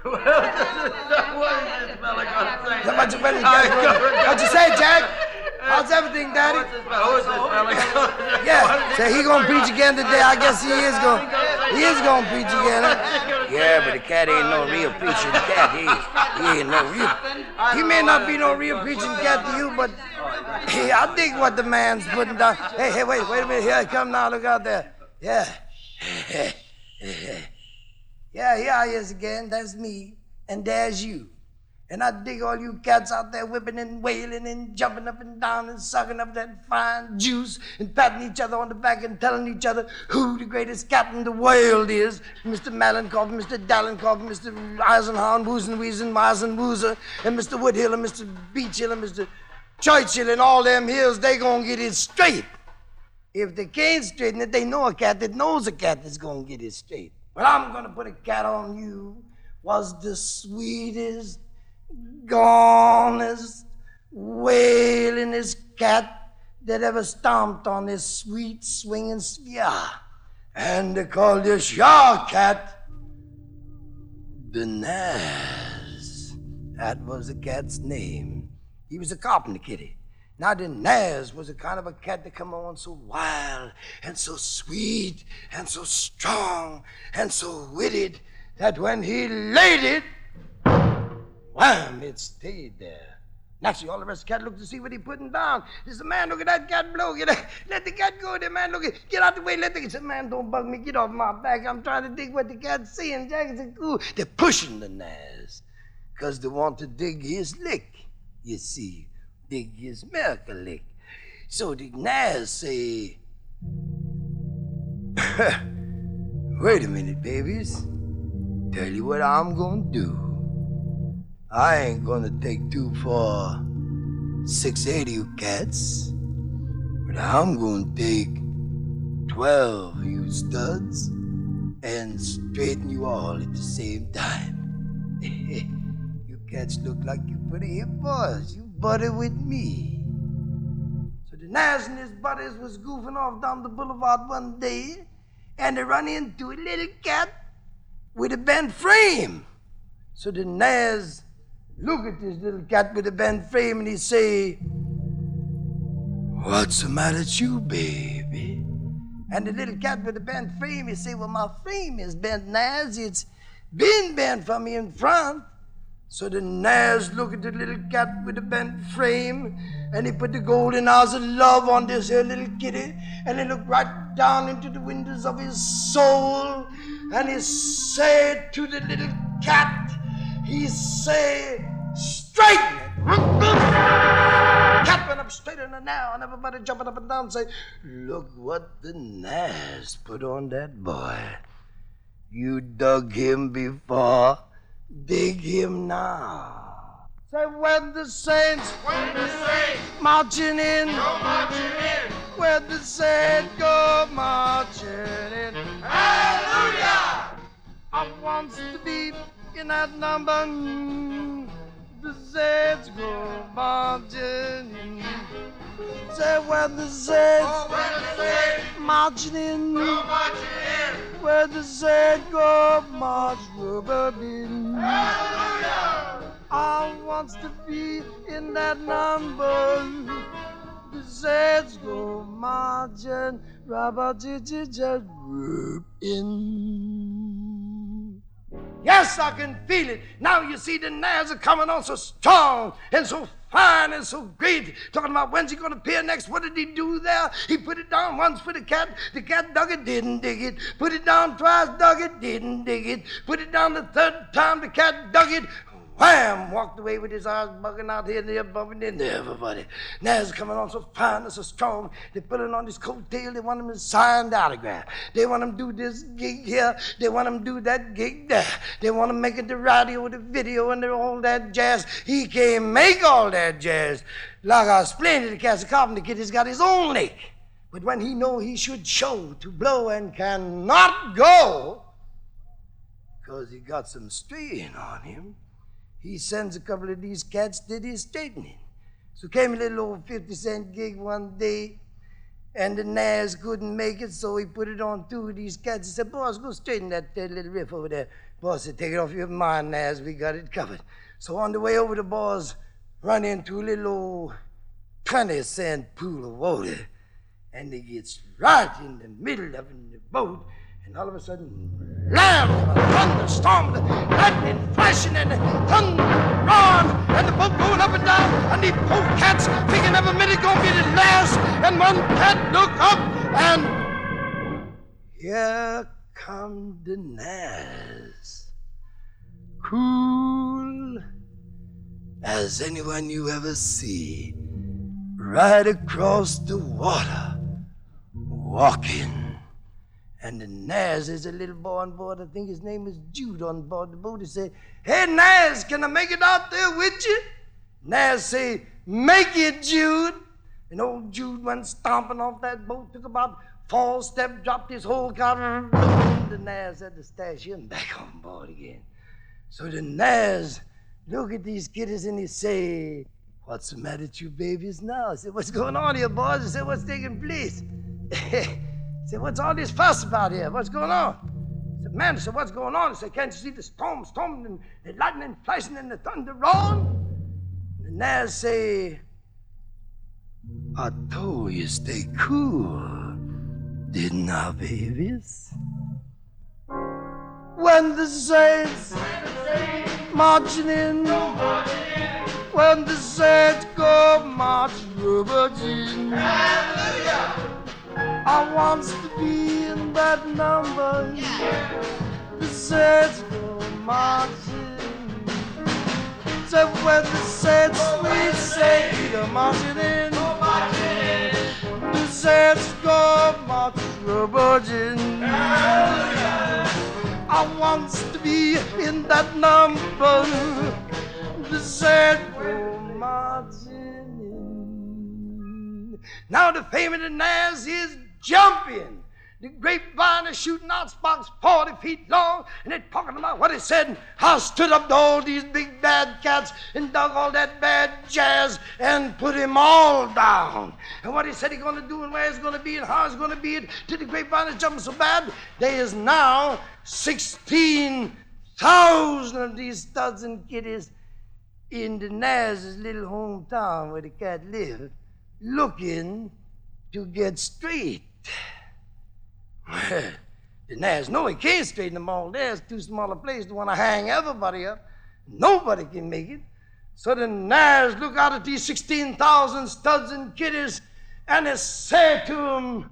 What you say, Jack? How's everything, Daddy? Yeah, so he gonna preach again today. I guess he is gonna preach again, huh? Yeah, but the cat ain't no real preaching cat. He ain't no real. He may not be no real preaching cat to you, but hey, I dig what the man's putting down. Hey, wait a minute. Here I come now. Look out there. Yeah. Yeah, here I is again. That's me. And there's you. And I dig all you cats out there whipping and wailing and jumping up and down and sucking up that fine juice and patting each other on the back and telling each other who the greatest cat in the world is. Mr. Malenkov, Mr. Dalenkov, Mr. Eisenhower, Woozen, Weezen, Wizen, Woozer, and Mr. Woodhill and Mr. Beachhill and Mr. Churchill and all them hills, they gonna get it straight. If they can't straighten it, they know a cat that knows a cat that's gonna get it straight. Well, I'm gonna put a cat on you. Was the sweetest, gonest, wailingest cat that ever stomped on this sweet swinging sphere. And they called this your cat the Naz. That was the cat's name. He was a carpenter kitty. Now the Naz was a kind of a cat that come on so wild and so sweet and so strong and so witted that when he laid it, wham, it stayed there. Naturally, all the rest of the cat looked to see what he putting down. There's a man, look at that cat blow. Let the cat go there, man. Look, get out the way. Let the cat say, man, don't bug me. Get off my back. I'm trying to dig what the cat's saying. Jack is cool. They're pushing the Naz because they want to dig his lick, you see. Dig his milk a lick. So the Naz say, wait a minute, babies. Tell you what I'm gonna do. I ain't gonna take 2 for 680 you cats, but I'm gonna take 12 you studs and straighten you all at the same time. You cats look like you pretty hip boys. You buddy with me. So the Naz and his buddies was goofing off down the boulevard one day, and they run into a little cat with a bent frame. So the Naz look at this little cat with a bent frame and he say, what's the matter with you, baby? And the little cat with the bent frame, he say, well, my frame is bent, Naz. It's been bent for me in front. So the Naz look at the little cat with the bent frame and he put the golden eyes of love on this here little kitty and he looked right down into the windows of his soul and he said to the little cat, he say, straighten it. Cat went up straighter than now and everybody jumping up and down and say, look what the Naz put on that boy. You dug him before, dig him now. Say when the saints marching in, go marching in. When the saints go marching in. Hallelujah! I want to be in that number. The saints go marching in. Say when the saints marching in, go marching in. where the saints go march rubber in. Hallelujah! I wants to be in that number. The saints go marching rubber in. Yes, I can feel it. Now you see the Naz are coming on so strong and so fine and so great. Talking about when's he going to appear next. What did he do there? He put it down once for the cat. The cat dug it, didn't dig it. Put it down twice, dug it, didn't dig it. Put it down the third time, the cat dug it. Wham! Walked away with his eyes bugging out here and there, bumping into everybody. Naz coming on so fine and so strong. They pulling on his coattail. They want him to sign the autograph. They want him to do this gig here. They want him to do that gig there. They want him to make it the radio, the video, and all that jazz. He can't make all that jazz. Like I explained to the cat, the carpenter kid has got his own lick. But when he know he should show to blow and cannot go, because he got some strain on him, he sends a couple of these cats to his straightening. So came a little old 50-cent gig one day, And the Naz couldn't make it, so he put it on two of these cats. He said, boss, go straighten that little riff over there. Boss said, take it off your mind, Naz. We got it covered. So on the way over, the boys run into a little old 20-cent pool of water. And they gets right in the middle of the boat. And all of a sudden, blam! A thunderstorm, the lightning flashing and the thunder roaring, and the boat going up and down, and the poor cats thinking every minute gonna be the last. And one cat look up, and here come the Naz. Cool as anyone you ever see, right across the water, walking. And the Naz is a little boy on board. I think his name is Jude on board the boat. He said, hey, Naz, can I make it out there with you? Naz say, make it, Jude. And old Jude went stomping off that boat, took about 4 steps, dropped his whole car. The Naz had to stash him back on board again. So the Naz look at these kiddies and he say, what's the matter with you babies now? I said, what's going on here, boys? I said, what's taking place? I said, what's all this fuss about here? What's going on? I said, man, I said, what's going on? I said, can't you see the storm and the lightning flashing and the thunder roaring? And the Naz say, I told you stay cool, didn't I, babies? When the saints marching in, when the saints go marching in, hallelujah! I wants to be in that number. The saints go marching. So when the saints sweet Savior marching in, the saints go marching. I wants to be in that number. The saints go marching in. Now the fame of the Naz is jumping. The grapevine is shooting out sparks 40 feet long, and they're talking about what he said. I stood up to all these big bad cats and dug all that bad jazz and put him all down. And what he said he's going to do and where he's going to be and how he's going to be it till the grapevine is jumping so bad, there is now 16,000 of these studs and kiddies in the Naz's little hometown where the cat lived, looking to get straight. Well, the Naz know he can't straighten them all. There's too small a place to want to hang everybody up. Nobody can make it. So the Naz look out at these 16,000 studs and kiddies and they say to them,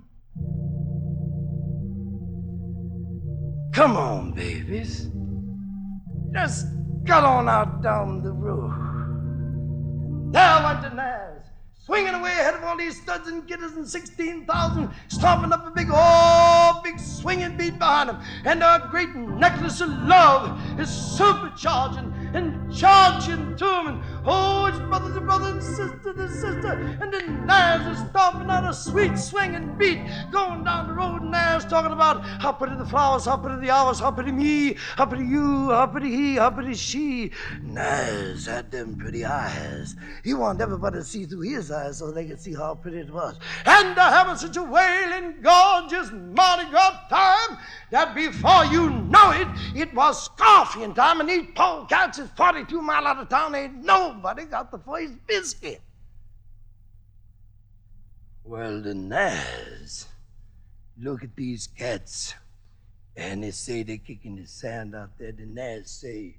come on, babies. Just cut on out down the road. And there went the Naz, swinging away ahead of all these studs and kiddies and 16,000, stomping up a big swinging beat behind him. And our great necklace of love is supercharging and charging to him. And oh, it's brother to brother and sister to sister. And the Naz is stomping out a sweet swinging beat, going down the road. And Naz talking about how pretty the flowers, how pretty the hours, how pretty me, how pretty you, how pretty he, how pretty she. Naz had them pretty eyes. He wanted everybody to see through his eyes so they could see how pretty it was. And they're having such a wailing, gorgeous Mardi Gras time that before you know it, it was scorpion time, and these polecats is 42 miles out of town. Ain't nobody got the first biscuit. Well, the Naz look at these cats, and they say they're kicking the sand out there. The Naz say,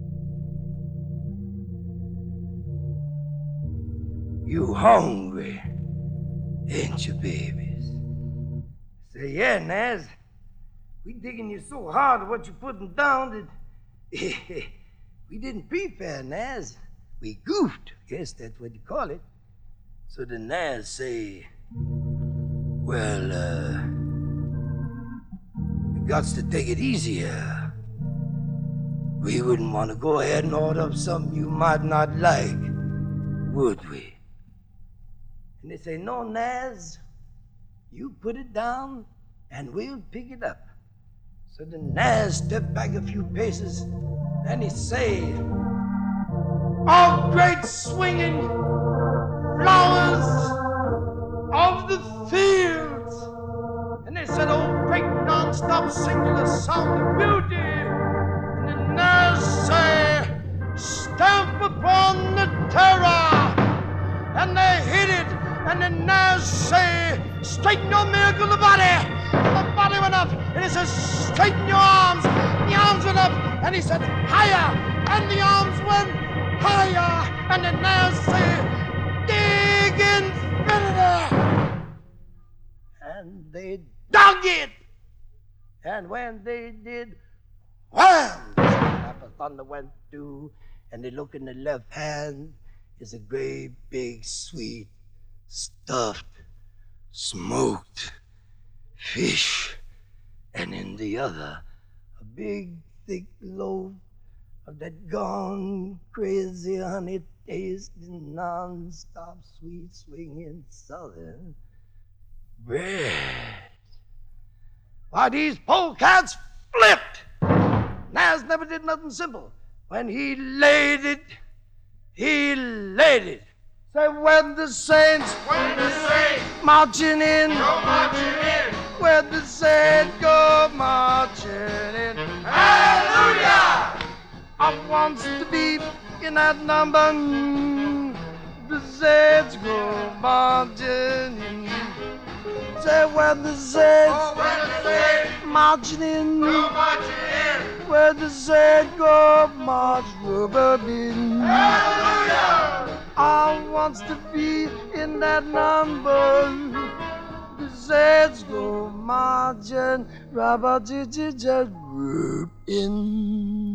you hungry, ain't you, babies? Say, yeah, Naz. We digging you so hard at what you're putting down that we didn't prepare, Naz. We goofed. Yes, that's what you call it. So the Naz say, well, we got to take it easier. We wouldn't want to go ahead and order up something you might not like, would we? And they say, no, Naz, you put it down and we'll pick it up. So the Naz stepped back a few paces and he say, all great swinging flowers, of the fields. And they said, oh, great non-stop singular sound of beauty. And the nurse say, stamp upon the terror. And they hit it. And the nurse say, straighten your miracle the body. And the body went up. And he said, straighten your arms. The arms went up. And he said, higher. And the arms went higher. And the nurse said, dig infinity. And they dug it. And when they did, wham! The thunder went through. And they look in the left hand. Is a great big sweet stuffed smoked fish, and in the other a big thick loaf of that gone crazy honey tasting non-stop sweet swinging southern bread. Why, these polecats flipped. Nas never did nothing simple. When he laid it, Say, when the saints marching in, go marching in. when the saints go marching in. Hallelujah! I wants to be in that number. The saints go marching in. Say, when the saints When the saints marching in, go marching in. where the saints go march rubber in. Hallelujah! I wants to be in that number. The saints go marching, rubber in.